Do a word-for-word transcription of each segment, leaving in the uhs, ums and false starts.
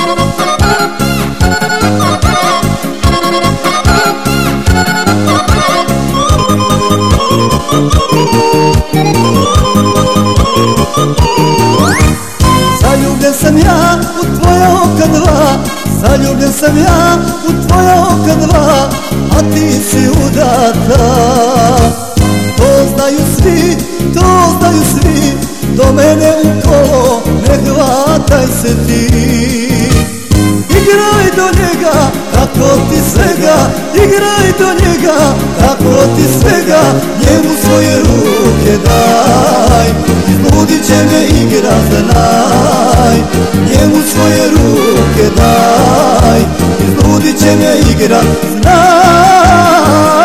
Zaljubljen sam ja u tvoja oka dva, zaljubljen sam ja u tvoja oka dva, a ti si udata. To znaju svi, to znaju svi, do mene u kolo ne hvataj se ti. Igraj do njega, tako ti svega, igraj do njega, tako ti svega, njemu svoje ruke daj. Izbudit će me igra, znaj, njemu svoje ruke daj. Izbudit će me igra, znaj.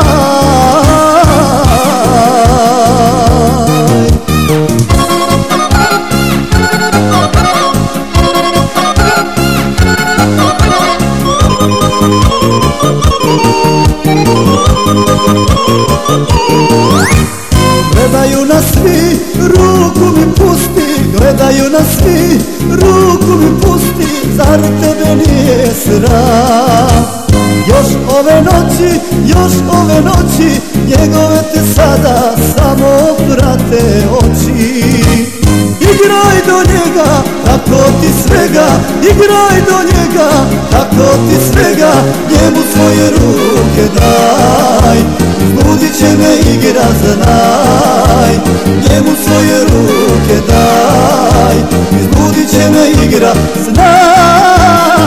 Gledaju nas svi, ruku mi pusti, gledaju nas svi, ruku mi pusti, zar tebe nije sram? Još ove noći, još ove noći, njegove te sada samo prate oči. Igraj do njega, tako ti svega, igraj do njega, tako ti svega, njemu svoje ruke daj. Izbudit će me igra, znaj, njemu svoje ruke daj. Izbudit će me igra, znaj.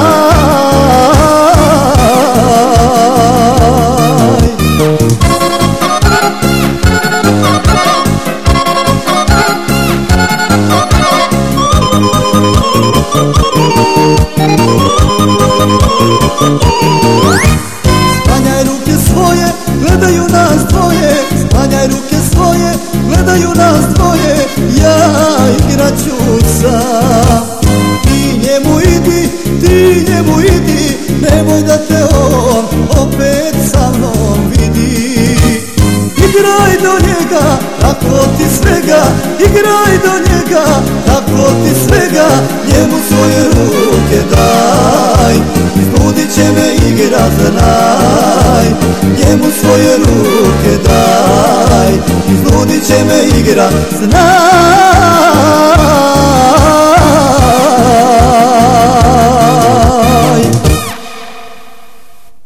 Sklanjaj ruke svoje, gledaju nas dvoje, sklanjaj ruke svoje, gledaju nas dvoje, ja igrat ću sam. Ti njemu idi, ti njemu idi, nemoj da te on opet sa mnom vidi. Igraj do njega, tako ti svega, igraj do njega, tako ti svega, njemu svoje ruke daj. Izbudit će me igra, znaj, njemu svoje ruke daj. Izbudit će me igra, znaj.